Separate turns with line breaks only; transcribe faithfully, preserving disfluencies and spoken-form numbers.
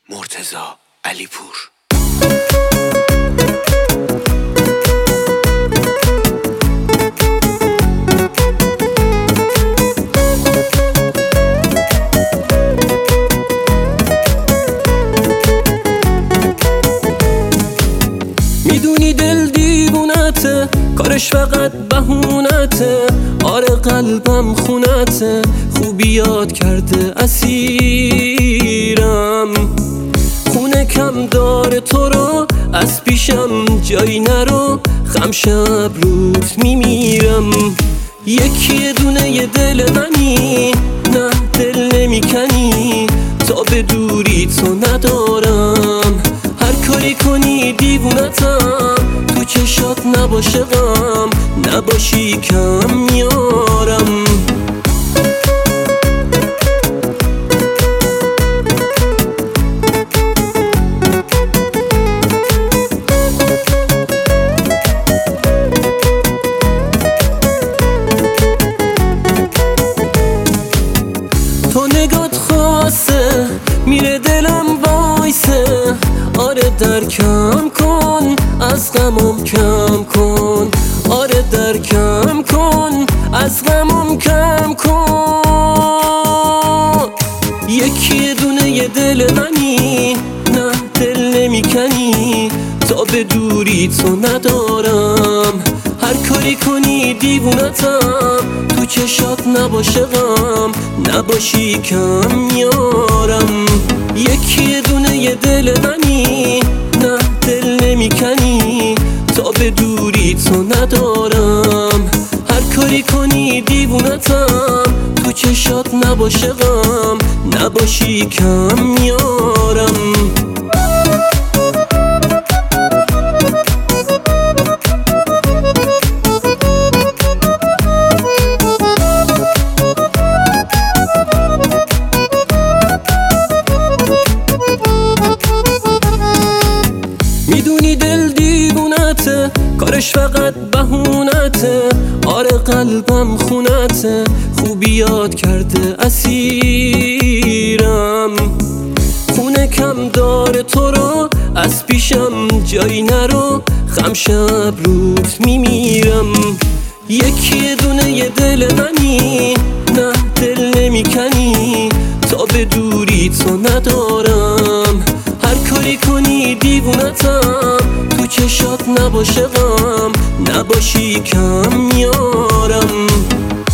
مرتضی علیپور.
میدونی دل دیوونته، کارش فقط بهونته. آره قلبم خونته، خوبی یاد کرده اسیرم. خونه کم داره تو رو، از پیشم جایی نرو. خم شب روت میمیرم. یکی دونه ی دل منی، نه دل نمیکنی. تا به دوری تو ندارم، هر کاری کنی دیوونتم. تو چشات نباشه غم، نباشی کم میارم. تو نگات خاصه، میره دلم وایسه. آره درکم کن، از غمم کم کن. آره درکم کن، از غمم کم کن. یکی دونه ی دل منی، نه دل نمیکنی. تا به دوری تو ندارم، هر کاری کنی دیوونتم. تو چشات نباشه غم، نباشی کم میارم. یکی دونه ی دل منی، نه دل نمیکنی. تا به دوری تو ندارم، هر کاری کنی دیوونتم. تو چشات نباشه غم، نباشی کم میارم. میدونی دل دیوونته، کارش فقط بهونته. آره قلبم خونته، خوبی یاد کرده اسیرم. خونه کم داره تو رو، از پیشم جایی نرو. خم شب روت میمیرم. یکی دونه ی دل منی، نه دل نمیکنی. تا به دوری تو ندارم، هر کاری کنی دیوونتم. تو چشات نباشه غم، نباشی کم میارم.